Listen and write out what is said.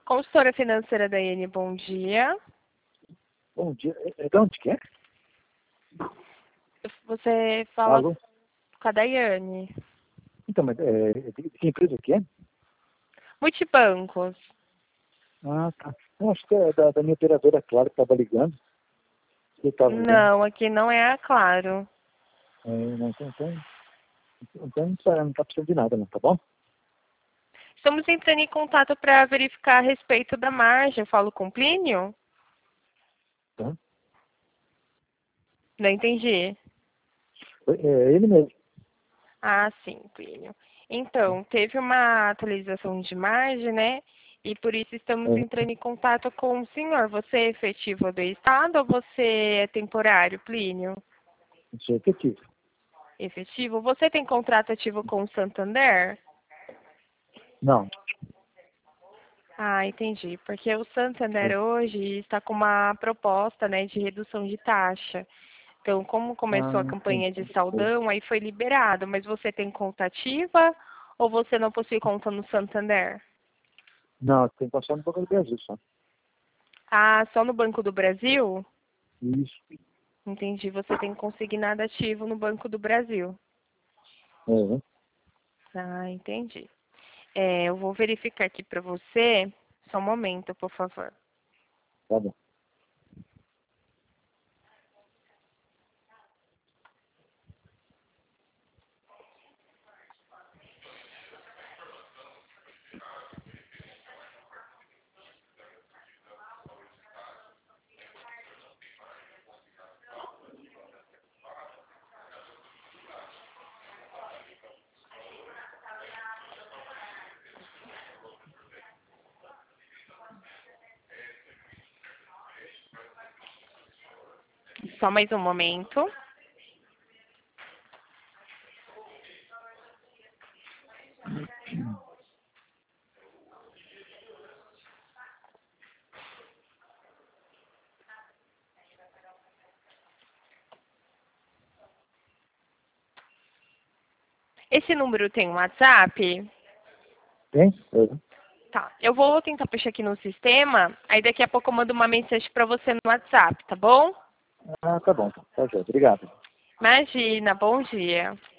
Consultora financeira da IN, bom dia. Bom dia. De onde que é? Você fala Alô? com a Daiane. Então, mas de que empresa que é? Multibancos. Ah, tá. Eu acho que é da minha operadora, claro, que estava ligando. Você estava ligando. Não, aqui não é a Claro. Não, não tá precisando de nada, não, tá bom? Estamos entrando em contato para verificar a respeito da margem. Eu falo com o Plínio? Tá? Não entendi. É ele mesmo. Ah, sim, Plínio. Então, teve uma atualização de margem, né? E por isso estamos entrando em contato com o senhor. Você é efetivo do Estado ou você é temporário, Plínio? Isso é efetivo. Efetivo? Você tem contrato ativo com o Santander? Não. Ah, entendi. Porque o Santander hoje está com uma proposta, né, de redução de taxa. Então, como começou a campanha de Entendi. saldão, aí foi liberado. Mas você tem conta ativa ou você não possui conta no Santander? Não, tem que passar no Banco do Brasil só. Ah, só no Banco do Brasil? Isso. Entendi. Você tem consignado ativo no Banco do Brasil. É, Ah, entendi. Eu vou verificar aqui para você. Só um momento, por favor. tá bom. Só mais um momento. Esse número tem um WhatsApp? Tem? Tá. Eu vou tentar puxar aqui no sistema, aí daqui a pouco eu mando uma mensagem para você no WhatsApp, tá bom? Ah, tá bom. Tá, já. Obrigado. Imagina, bom dia.